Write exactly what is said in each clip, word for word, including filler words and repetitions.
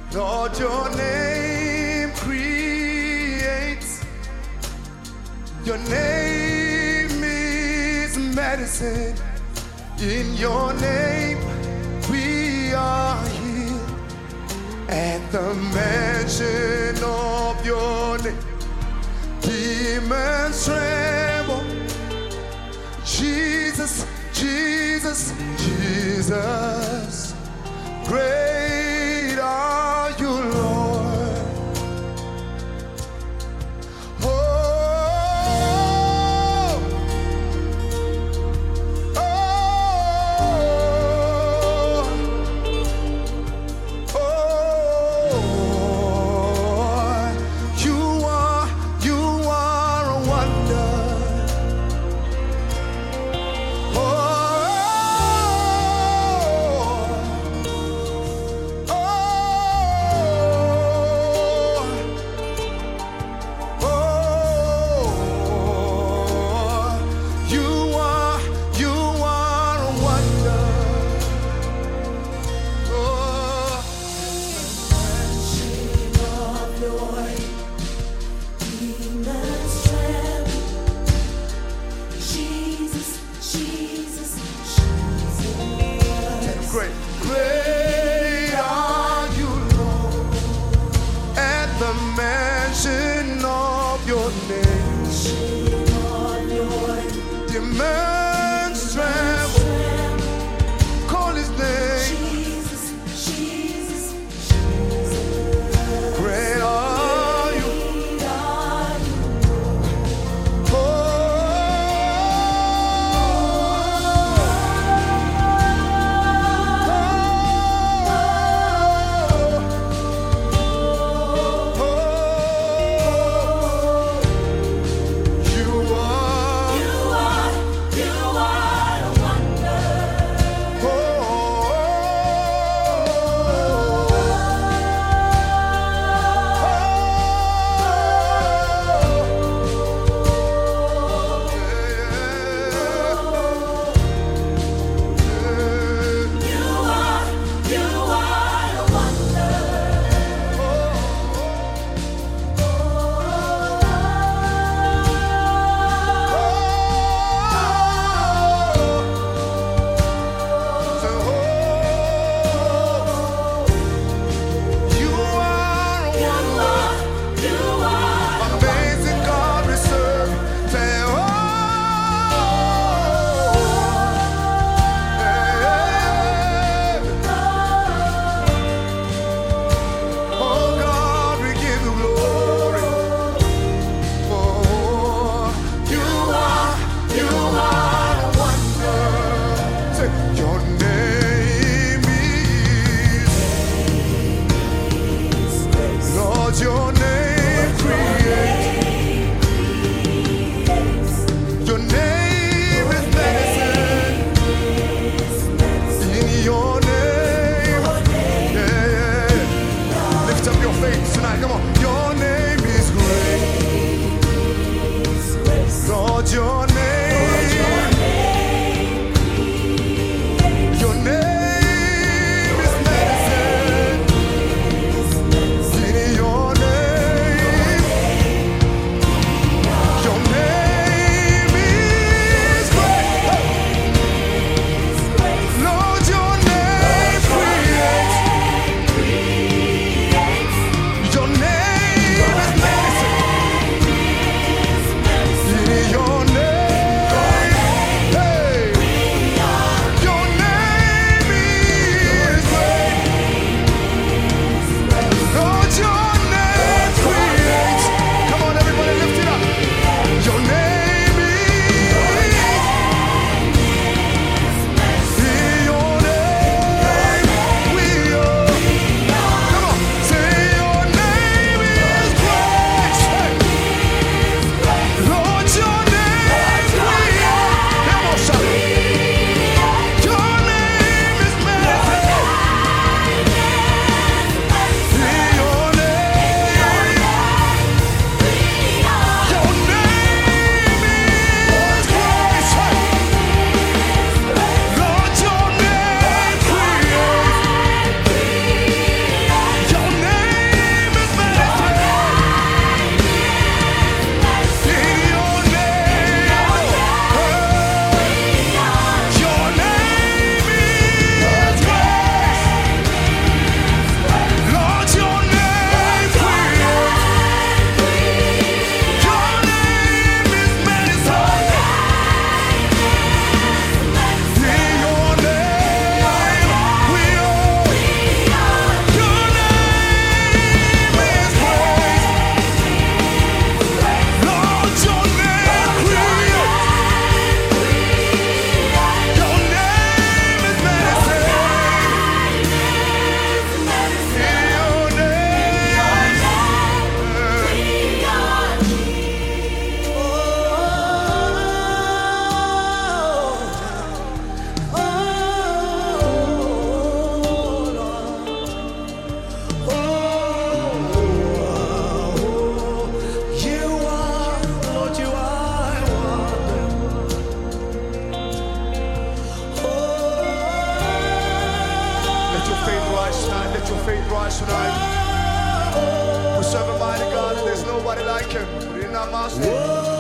Lord, your name creates. Your name is medicine. In your name we are healed. At the mention of your name, demons tremble. Jesus, Jesus, Jesus, great are you, Lord. Oh, oh, oh, you are, you are a wonder. Oh, great, great are you, Lord. At the mention of your name, demons tremble. Call his name. Great are you. Oh, Let your faith rise tonight. Let your faith rise tonight. We serve a mighty God and there's nobody like him. We're not master.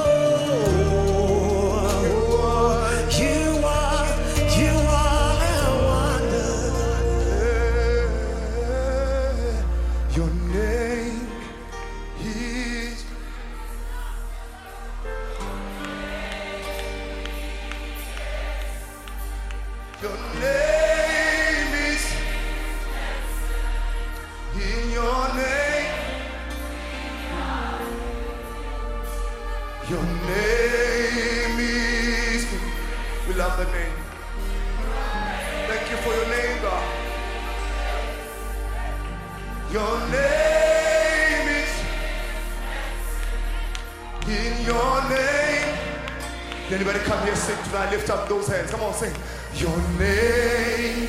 You are, you are a wonder. Your name is. Your name is. In your name. Your name is. We love the name. Thank you for your name, God. Your name is in your name. Anybody come here sing tonight? Lift up those hands. Come on, sing. Your name